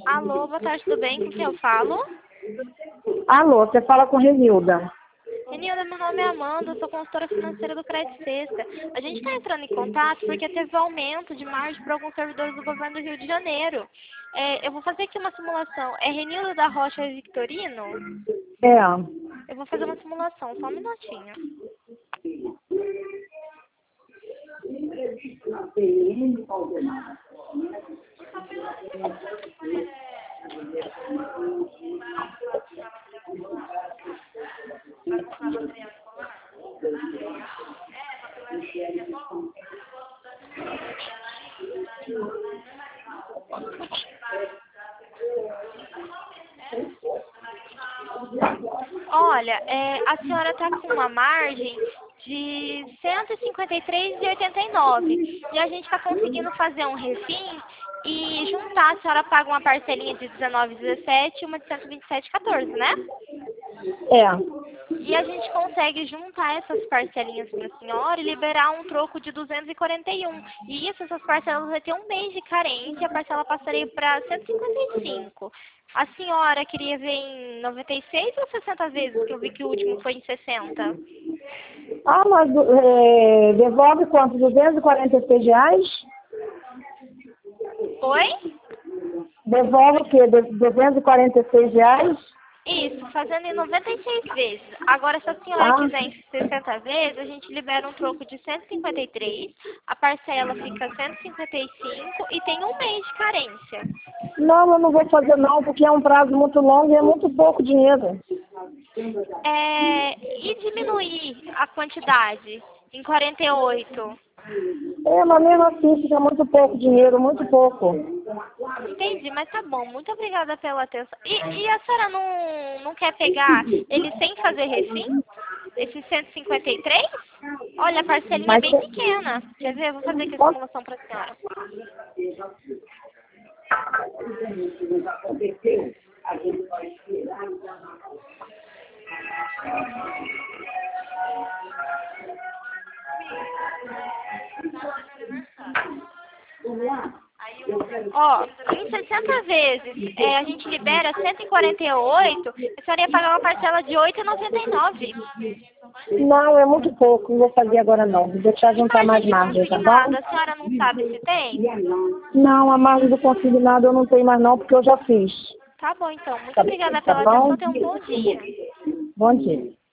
Alô, boa tarde, tudo bem? Com quem eu falo? Alô, você fala com Renilda. Renilda, meu nome é Amanda, eu sou consultora financeira do Crédito Sexta. A gente está entrando em contato porque teve aumento de margem para alguns servidores do governo do Rio de Janeiro. Eu vou fazer aqui uma simulação. É Renilda da Rocha Victorino? É. Eu vou fazer uma simulação, só um minutinho. Olha, a senhora está com uma margem de 153,89 e a gente está conseguindo fazer um refim e juntar. A senhora paga uma parcelinha de 19,17 e uma de 127,14, né? É. E a gente consegue juntar essas parcelinhas para a senhora e liberar um troco de 241. E isso, essas parcelas vai ter um mês de carência, a parcela passaria para 155. A senhora queria ver em 96 ou 60 vezes, que eu vi que o último foi em 60? Ah, mas devolve quanto? R$ 246? Oi? Devolve o quê? R$ 246? Isso, fazendo em 96 vezes. Agora, se a senhora Ah, quiser em 60 vezes, a gente libera um troco de 153, a parcela fica 155 e tem um mês de carência. não, eu não vou fazer não, porque é um prazo muito longo e é muito pouco dinheiro. E diminuir a quantidade em 48. É, mas mesmo assim fica muito pouco dinheiro, muito pouco. Entendi, mas tá bom. Muito obrigada pela atenção. E a senhora não quer pegar ele sem fazer refim? Esse 153? Olha, a parcelinha é Mas bem pequena. Quer ver? Eu vou fazer aqui a simulação para a senhora. Ó, em 60 vezes a gente libera 148, a senhora ia pagar uma parcela de 8,99. não, é muito pouco, não vou fazer agora não. Vou deixar E juntar mais margem de margem, tá bom? consignado, a senhora não sabe se tem? Não, a margem do consignado eu não tenho mais não, porque eu já fiz. Tá bom, então. Muito Tá, obrigada tá pela bom? atenção. Tenha um bom dia. Bom dia.